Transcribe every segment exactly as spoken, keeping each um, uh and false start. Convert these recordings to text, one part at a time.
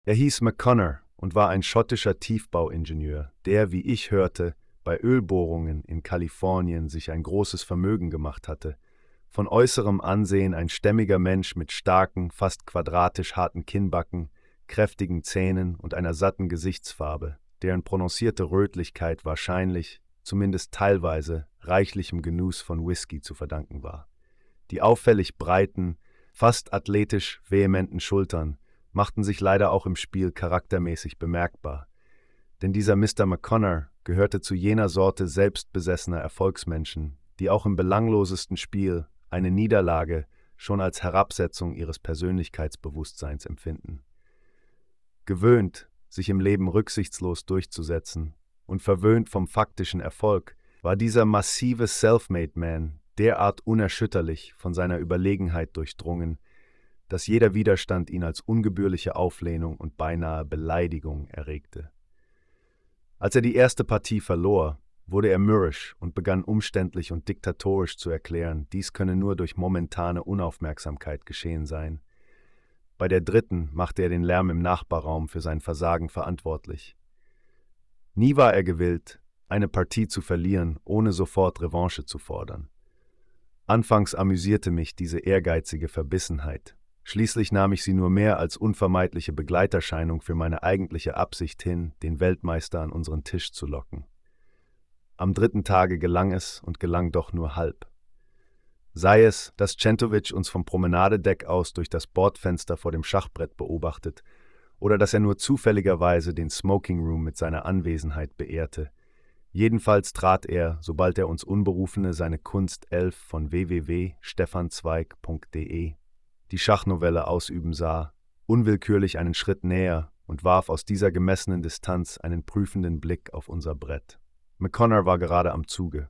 Er hieß McConnor und war ein schottischer Tiefbauingenieur, der, wie ich hörte, bei Ölbohrungen in Kalifornien sich ein großes Vermögen gemacht hatte. Von äußerem Ansehen ein stämmiger Mensch mit starken, fast quadratisch harten Kinnbacken, kräftigen Zähnen und einer satten Gesichtsfarbe, deren prononcierte Rötlichkeit wahrscheinlich, zumindest teilweise, reichlichem Genuss von Whisky zu verdanken war. Die auffällig breiten, fast athletisch vehementen Schultern machten sich leider auch im Spiel charaktermäßig bemerkbar. Denn dieser Mister McConnor gehörte zu jener Sorte selbstbesessener Erfolgsmenschen, die auch im belanglosesten Spiel eine Niederlage schon als Herabsetzung ihres Persönlichkeitsbewusstseins empfinden. Gewöhnt, sich im Leben rücksichtslos durchzusetzen und verwöhnt vom faktischen Erfolg, war dieser massive Self-Made-Man derart unerschütterlich von seiner Überlegenheit durchdrungen, dass jeder Widerstand ihn als ungebührliche Auflehnung und beinahe Beleidigung erregte. Als er die erste Partie verlor, wurde er mürrisch und begann umständlich und diktatorisch zu erklären, dies könne nur durch momentane Unaufmerksamkeit geschehen sein. Bei der dritten machte er den Lärm im Nachbarraum für sein Versagen verantwortlich. Nie war er gewillt, eine Partie zu verlieren, ohne sofort Revanche zu fordern. Anfangs amüsierte mich diese ehrgeizige Verbissenheit. Schließlich nahm ich sie nur mehr als unvermeidliche Begleiterscheinung für meine eigentliche Absicht hin, den Weltmeister an unseren Tisch zu locken. Am dritten Tage gelang es und gelang doch nur halb. Sei es, dass Centovic uns vom Promenadedeck aus durch das Bordfenster vor dem Schachbrett beobachtet, oder dass er nur zufälligerweise den Smoking Room mit seiner Anwesenheit beehrte. Jedenfalls trat er, sobald er uns Unberufene seine Kunst elf von w w w punkt stefanzweig punkt de, die Schachnovelle ausüben sah, unwillkürlich einen Schritt näher und warf aus dieser gemessenen Distanz einen prüfenden Blick auf unser Brett. McConnor war gerade am Zuge.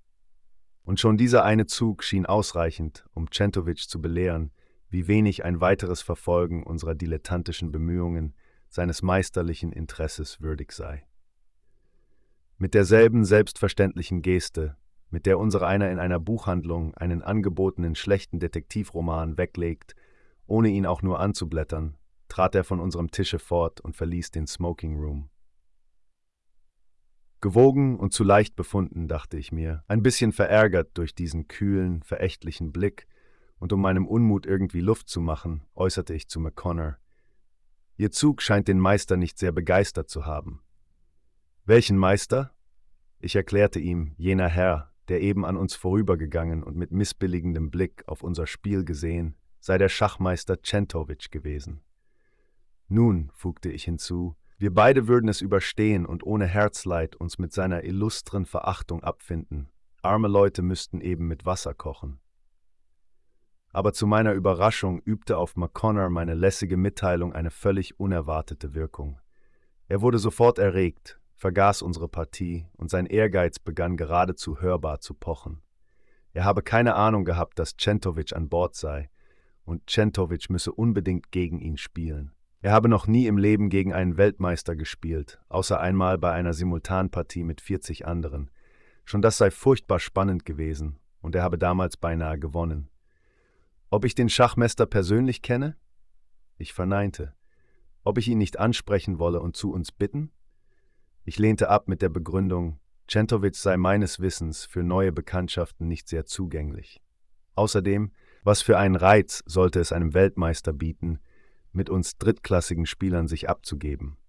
Und schon dieser eine Zug schien ausreichend, um Centovic zu belehren, wie wenig ein weiteres Verfolgen unserer dilettantischen Bemühungen seines meisterlichen Interesses würdig sei. Mit derselben selbstverständlichen Geste, mit der unser einer in einer Buchhandlung einen angebotenen schlechten Detektivroman weglegt, ohne ihn auch nur anzublättern, trat er von unserem Tische fort und verließ den Smoking Room. Gewogen und zu leicht befunden, dachte ich mir, ein bisschen verärgert durch diesen kühlen, verächtlichen Blick, und um meinem Unmut irgendwie Luft zu machen, äußerte ich zu McConnor: »Ihr Zug scheint den Meister nicht sehr begeistert zu haben.« »Welchen Meister?« Ich erklärte ihm, jener Herr, der eben an uns vorübergegangen und mit missbilligendem Blick auf unser Spiel gesehen, sei der Schachmeister Centovic gewesen. »Nun«, fügte ich hinzu, »wir beide würden es überstehen und ohne Herzleid uns mit seiner illustren Verachtung abfinden. Arme Leute müssten eben mit Wasser kochen.« Aber zu meiner Überraschung übte auf McConnor meine lässige Mitteilung eine völlig unerwartete Wirkung. Er wurde sofort erregt, vergaß unsere Partie und sein Ehrgeiz begann geradezu hörbar zu pochen. Er habe keine Ahnung gehabt, dass Centovic an Bord sei, und Centovic müsse unbedingt gegen ihn spielen. Er habe noch nie im Leben gegen einen Weltmeister gespielt, außer einmal bei einer Simultanpartie mit vierzig anderen. Schon das sei furchtbar spannend gewesen, und er habe damals beinahe gewonnen. Ob ich den Schachmeister persönlich kenne? Ich verneinte. Ob ich ihn nicht ansprechen wolle und zu uns bitten? Ich lehnte ab mit der Begründung, Centovic sei meines Wissens für neue Bekanntschaften nicht sehr zugänglich. Außerdem, was für einen Reiz sollte es einem Weltmeister bieten, mit uns drittklassigen Spielern sich abzugeben?